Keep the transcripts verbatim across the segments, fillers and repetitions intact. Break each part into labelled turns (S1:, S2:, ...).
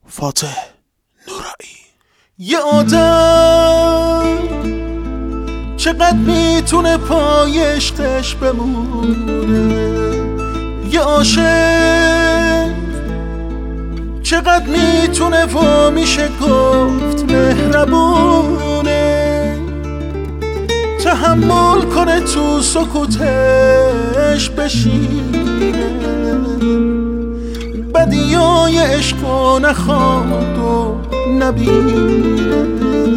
S1: فاتح نورایی.
S2: یه آدم چقدر میتونه پای عشقش بمونه، یه عاشق چقدر میتونه و میشه گفت مهربونه، تحمل کنه تو سکوتش بشینه، بدیای عشقو نخواد و نبینه.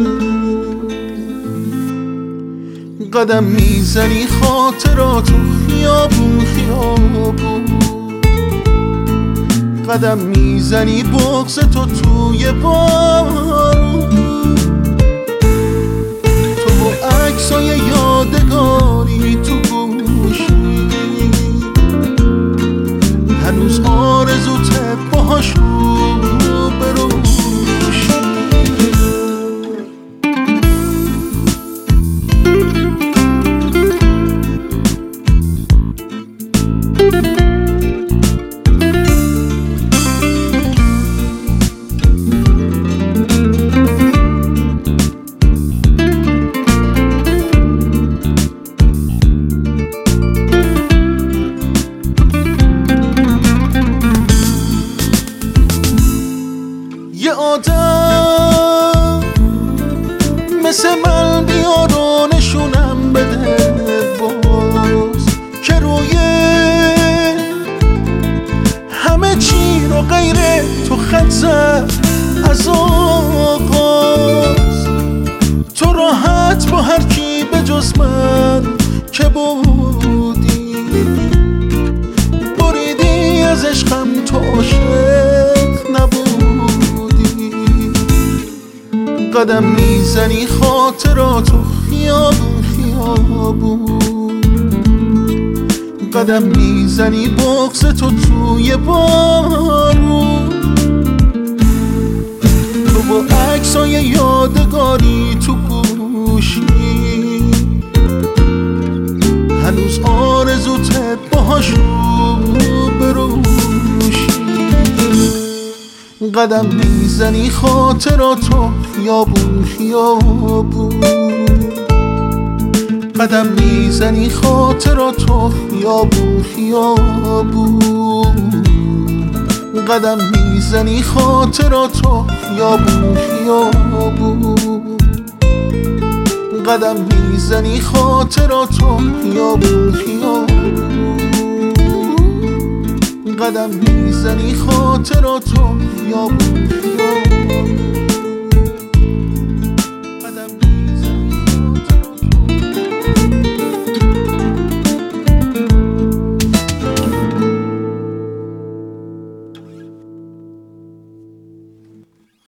S2: قدم میزنی خاطراتو خیابون خیابون، قدم میزنی بغض تو توی بارون، تو با عکسای یادگاری تو گوشی، هنوز آرزوت باهاشون بروشی. یه آدم مثل من بیارو نشونم بده باز، که روی همه چی رو غیر تو خط زد از آغاز. تو راحت با هر کی به جز من که بودی، بریدی از عشقم، تو عاشق نبودی. قدم میزنی خاطراتو خیابون خیابون، قدم میزنی بغض تو توی بارون، تو با عکسای یادگاری تو گوشی، هنوز آرزوت باهاشون بروشی. قدم میزنی خاطراتو خیابون خیابون، قدم میزنی خاطراتو خیابون خیابون، قدم میزنی خاطراتو خیابون خیابون، قدم میزنی خاطراتو خیابون خیابون، قدم میزنی خاطراتو خیابون خیابون.